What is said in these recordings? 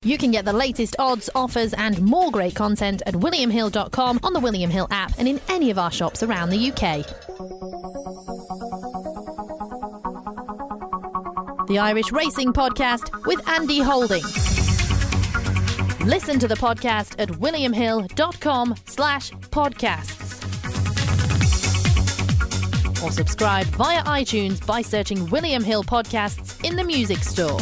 You can get the latest odds, offers and more great content at williamhill.com, on the William Hill app and in any of our shops around the UK. The Irish Racing Podcast with Andy Holding. Listen to the podcast at williamhill.com/podcasts. Or subscribe via iTunes by searching William Hill Podcasts in the music store.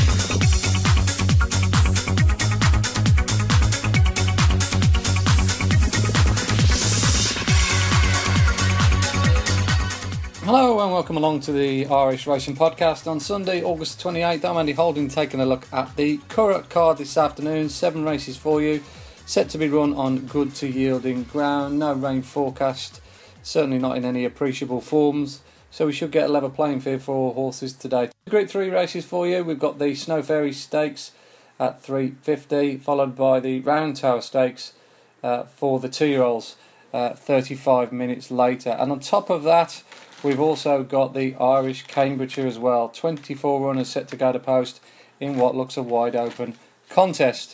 Hello and welcome along to the Irish Racing Podcast on Sunday, August 28th. I'm Andy Holding, taking a look at the Curragh card this afternoon. 7 races for you, set to be run on good to yielding ground. No rain forecast, certainly not in any appreciable forms, so we should get a level playing field for all horses today. Group 3 races for you. We've got the Snow Fairy Stakes at $3.50, followed by the Round Tower Stakes for the 2-year-olds 35 minutes later. And on top of that, we've also got the Irish Cambridgeshire as well. 24 runners set to go to post in what looks a wide open contest.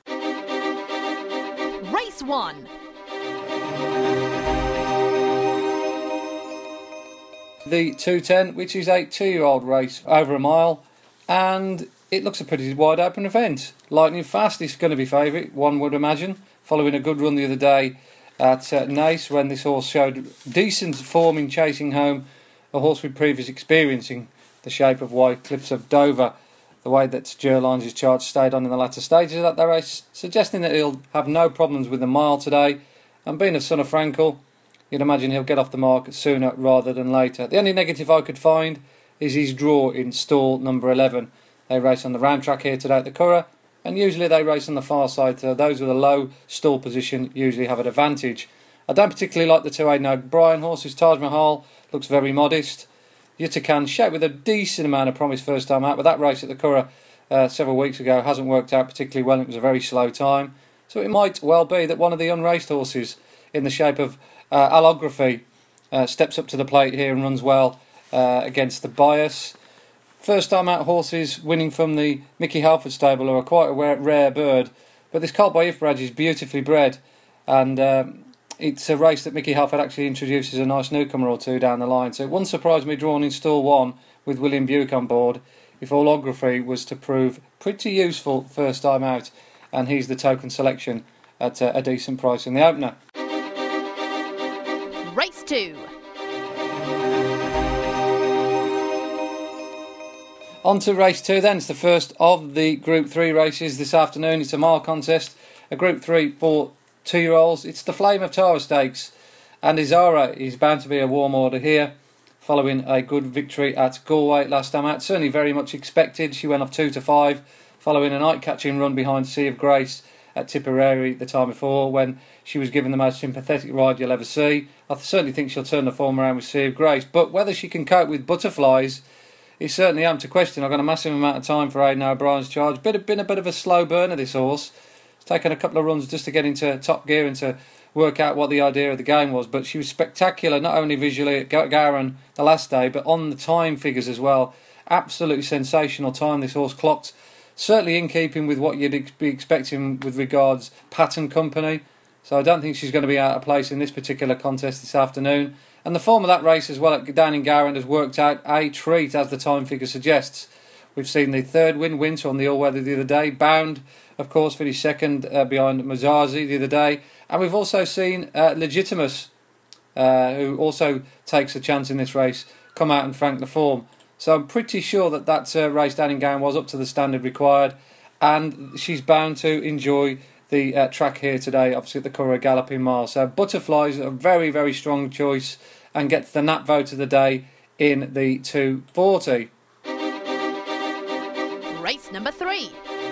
Race 1. The 210, which is a 2-year-old race over a mile, and it looks a pretty wide open event. Lightning Fast is going to be favourite, one would imagine, following a good run the other day at Naas, when this horse showed decent form in chasing home a horse with previous experience in the shape of White Cliffs of Dover. The way that Gerlines' charge stayed on in the latter stages of that race, suggesting that he'll have no problems with the mile today, and being a son of Frankel, you'd imagine he'll get off the mark sooner rather than later. The only negative I could find is his draw in stall number 11. They race on the round track here today at the Curragh, and usually they race on the far side, so those with a low stall position usually have an advantage. I don't particularly like the 2-8 O'Brien horses. Taj Mahal looks very modest. Yutakan shaped with a decent amount of promise first time out, but that race at the Curragh several weeks ago hasn't worked out particularly well. It was a very slow time, so it might well be that one of the unraced horses in the shape of Allography steps up to the plate here and runs well against the bias. First time out horses winning from the Mickey Halford stable are quite a rare bird, but this colt by Ifraj is beautifully bred, and it's a race that Mickey Halford actually introduces a nice newcomer or two down the line, so it wouldn't surprise me drawn in stall 1 with William Buick on board if Allography was to prove pretty useful first time out, and he's the token selection at a decent price in the opener. Race 2. On to race 2 then. It's the first of the Group 3 races this afternoon. It's a mile contest, a Group 3 for 2-year-olds. It's the Flame of Tara Stakes, and Izara is bound to be a warm order here, following a good victory at Galway last time out. Certainly very much expected. She went off 2-5, following a night-catching run behind Sea of Grace at Tipperary the time before, when she was given the most sympathetic ride you'll ever see. I certainly think she'll turn the form around with Sea of Grace, but whether she can cope with Butterflies, it's certainly am to question. I've got a massive amount of time for Aidan O'Brien's charge. Been a bit of a slow burner, this horse. It's taken a couple of runs just to get into top gear and to work out what the idea of the game was. But she was spectacular, not only visually at Gowran the last day, but on the time figures as well. Absolutely sensational time this horse clocked. Certainly in keeping with what you'd be expecting with regards Pattern Company. So I don't think she's going to be out of place in this particular contest this afternoon. And the form of that race as well down in Gowran has worked out a treat, as the time figure suggests. We've seen the third Winter on the all-weather the other day. Bound, of course, finished second behind Mazazi the other day. And we've also seen Legitimus, who also takes a chance in this race, come out and frank the form. So I'm pretty sure that race down in Gowran was up to the standard required. And she's bound to enjoy the track here today, obviously at the Curragh Galloping Mile. So Butterflies, a very, very strong choice, and gets the nap vote of the day in the 240. Race number 3.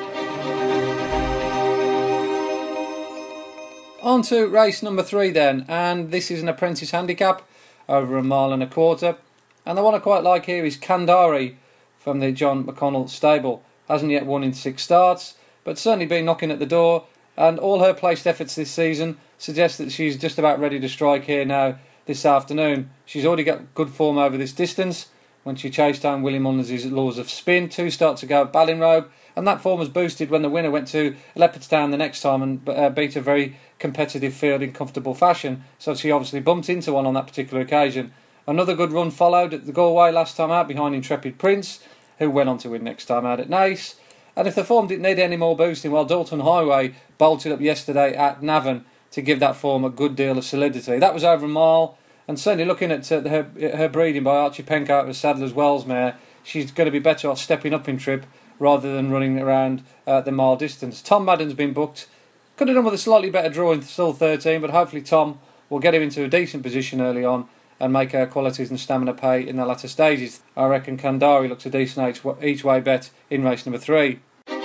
On to race number 3 then, and this is an apprentice handicap over 1.25 miles. And the one I quite like here is Kandari from the John McConnell stable. Hasn't yet won in 6 starts, but certainly been knocking at the door, and all her placed efforts this season suggest that she's just about ready to strike here now this afternoon. She's already got good form over this distance, when she chased down William Mullins' Laws of Spin. 2 starts ago at Ballinrobe, and that form was boosted when the winner went to Leopardstown the next time and beat a very competitive field in comfortable fashion. So she obviously bumped into one on that particular occasion. Another good run followed at the Galway last time out behind Intrepid Prince, who went on to win next time out at Naas. And if the form didn't need any more boosting, well, Dalton Highway bolted up yesterday at Navan to give that form a good deal of solidity. That was over a mile, and certainly looking at her breeding by Archie Pencoat of Sadler's Wells mare, she's going to be better off stepping up in trip rather than running around the mile distance. Tom Madden's been booked. Could have done with a slightly better draw in still 13, but hopefully Tom will get him into a decent position early on and make her qualities and stamina pay in the latter stages. I reckon Kandari looks a decent each way bet in race number 3.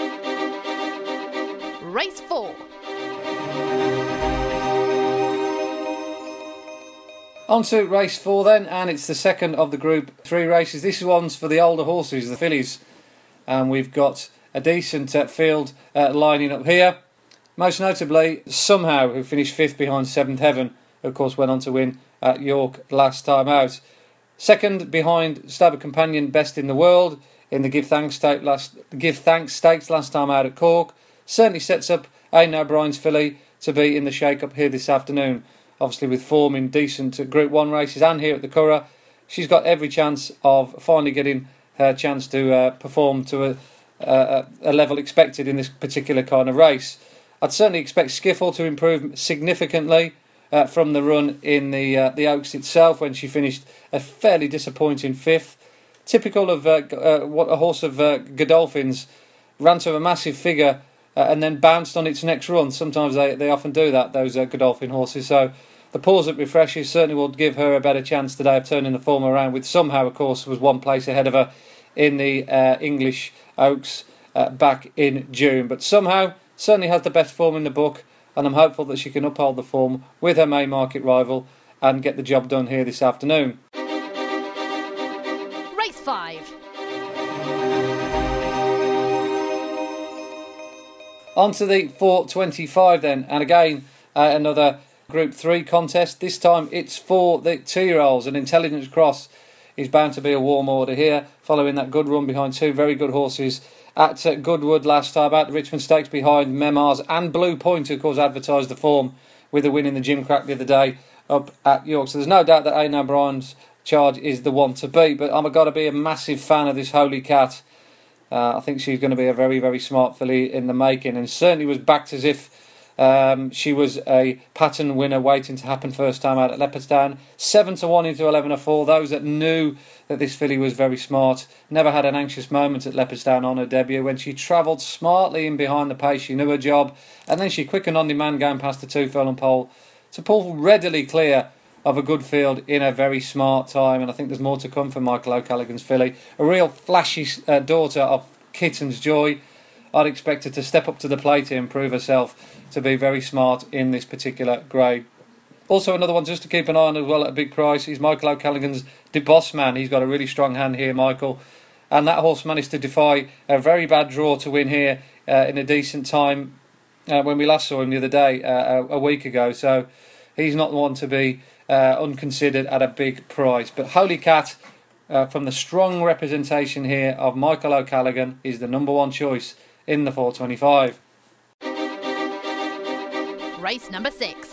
Race 4. On to race 4 then, and it's the second of the Group 3 races. This one's for the older horses, the fillies. And we've got a decent field lining up here. Most notably, Somehow, who finished 5th behind 7th Heaven, who of course went on to win at York last time out. Second behind Stable Companion, Best in the World, in the Give Thanks Stakes last time out at Cork. Certainly sets up Aidan O'Brien's filly to be in the shake-up here this afternoon. Obviously with form in decent Group 1 races and here at the Curragh, she's got every chance of finally getting her chance to perform to a level expected in this particular kind of race. I'd certainly expect Skiffle to improve significantly from the run in the Oaks itself when she finished a fairly disappointing 5th. Typical of what a horse of Godolphin's, ran to a massive figure and then bounced on its next run. Sometimes they often do that, those Godolphin horses. So the pause that refreshes certainly will give her a better chance today of turning the form around, with Somehow, of course, was 1 place ahead of her in the English Oaks back in June. But Somehow certainly has the best form in the book, and I'm hopeful that she can uphold the form with her main market rival and get the job done here this afternoon. Race 5. On to the 4:25 then, and again another Group 3 contest. This time it's for the 2-year-olds, and Intelligence Cross is bound to be a warm order here, following that good run behind 2 very good horses at Goodwood last time out. The Richmond Stakes behind Memars and Blue Point, who of course advertised the form with a win in the Gimcrack the other day up at York. So there's no doubt that Aidan O'Brien's charge is the one to beat, but I've got to be a massive fan of this Holy Cat. I think she's going to be a very, very smart filly in the making, and certainly was backed as if she was a pattern winner waiting to happen first time out at Leopardstown. 7-1 into 11-4. Those that knew that this filly was very smart never had an anxious moment at Leopardstown on her debut. When she travelled smartly in behind the pace, she knew her job, and then she quickened on demand going past the 2-furlong pole to pull readily clear of a good field in a very smart time. And I think there's more to come for Michael O'Callaghan's filly. A real flashy daughter of Kitten's Joy. I'd expect her to step up to the plate here and prove herself to be very smart in this particular grade. Also another one just to keep an eye on as well at a big price is Michael O'Callaghan's De Boss Man. He's got a really strong hand here, Michael. And that horse managed to defy a very bad draw to win here in a decent time when we last saw him the other day, a week ago. So he's not the one to be unconsidered at a big price. But Holy Cat, from the strong representation here of Michael O'Callaghan, is the number 1 choice in the 4:25. Race number 6.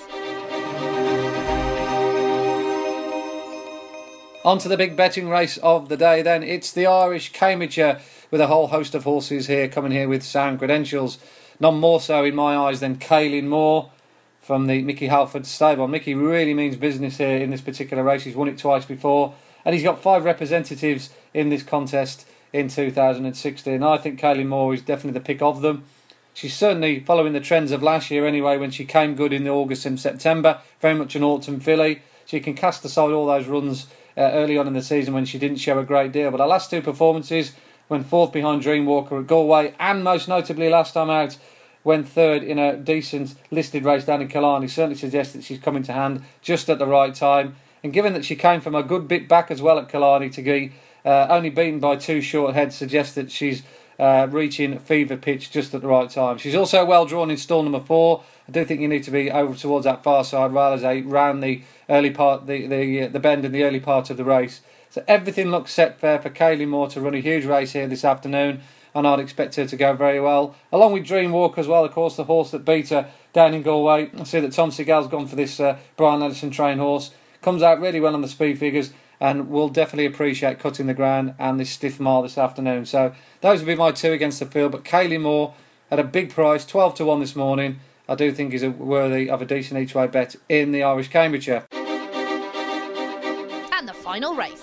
On to the big betting race of the day then. It's the Irish Cambridgeshire, with a whole host of horses here coming here with sound credentials. None more so in my eyes than Caoilinn Moore from the Mickey Halford stable. Mickey really means business here in this particular race. He's won it twice before, and he's got 5 representatives in this contest in 2016. I think Caoilinn Moore is definitely the pick of them. She's certainly following the trends of last year anyway, when she came good in the August and September. Very much an autumn filly. She can cast aside all those runs early on in the season when she didn't show a great deal. But her last 2 performances, went 4th behind Dreamwalker at Galway, and most notably last time out, went 3rd in a decent listed race down in Killarney, certainly suggests that she's coming to hand just at the right time. And given that she came from a good bit back as well at Killarney to be only beaten by 2 short heads, suggests that she's reaching fever pitch just at the right time. She's also well drawn in stall number 4. I do think you need to be over towards that far side rather as round the early part, the bend in the early part of the race. So everything looks set fair for Kaylee Moore to run a huge race here this afternoon, and I'd expect her to go very well. Along with Dream Walker as well, of course, the horse that beat her down in Galway. I see that Tom Seagal's gone for this Brian Edison train horse. Comes out really well on the speed figures and will definitely appreciate cutting the ground and this stiff mile this afternoon. So those would be my two against the field. But Kaylee Moore at a big price, 12-1 this morning, I do think is worthy of a decent each-way bet in the Irish Cambridgeshire. And the final race.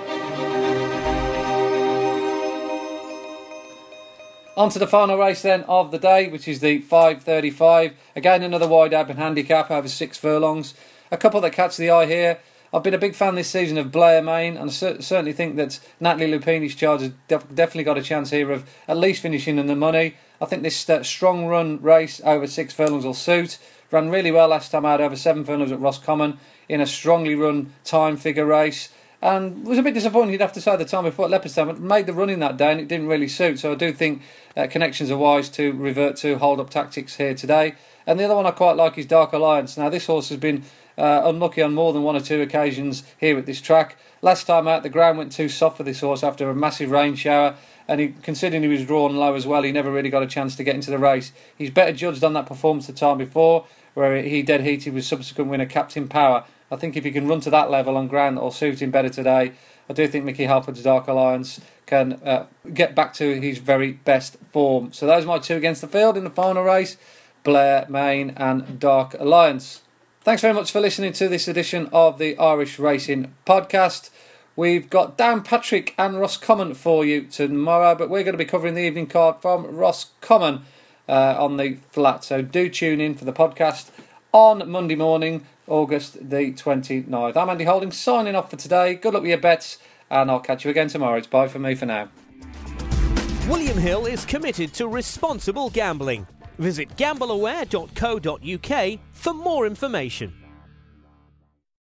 On to the final race then of the day, which is the 5:35. Again, another wide open handicap over 6 furlongs. A couple that catch the eye here. I've been a big fan this season of Blair Main, and I certainly think that Natalie Lupini's charge has definitely got a chance here of at least finishing in the money. I think this strong run race over 6 furlongs will suit. Ran really well last time out over 7 furlongs at Roscommon in a strongly run time figure race. And was a bit disappointed, you'd have to say, the time before at Leopardstown, but made the running that day and it didn't really suit. So I do think Connections are wise to revert to hold-up tactics here today. And the other one I quite like is Dark Alliance. Now, this horse has been unlucky on more than 1 or 2 occasions here at this track. Last time out, the ground went too soft for this horse after a massive rain shower. And considering he was drawn low as well, he never really got a chance to get into the race. He's better judged on that performance the time before, where he dead heated with subsequent winner Captain Power. I think if he can run to that level on ground that will suit him better today, I do think Mickey Halford's Dark Alliance can get back to his very best form. So those are my two against the field in the final race, Blair Main and Dark Alliance. Thanks very much for listening to this edition of the Irish Racing Podcast. We've got Dan Patrick and Roscommon for you tomorrow, but we're going to be covering the evening card from Roscommon on the flat. So do tune in for the podcast on Monday morning, August the 29th. I'm Andy Holding, signing off for today. Good luck with your bets, and I'll catch you again tomorrow. It's bye from me for now. William Hill is committed to responsible gambling. Visit gambleaware.co.uk for more information.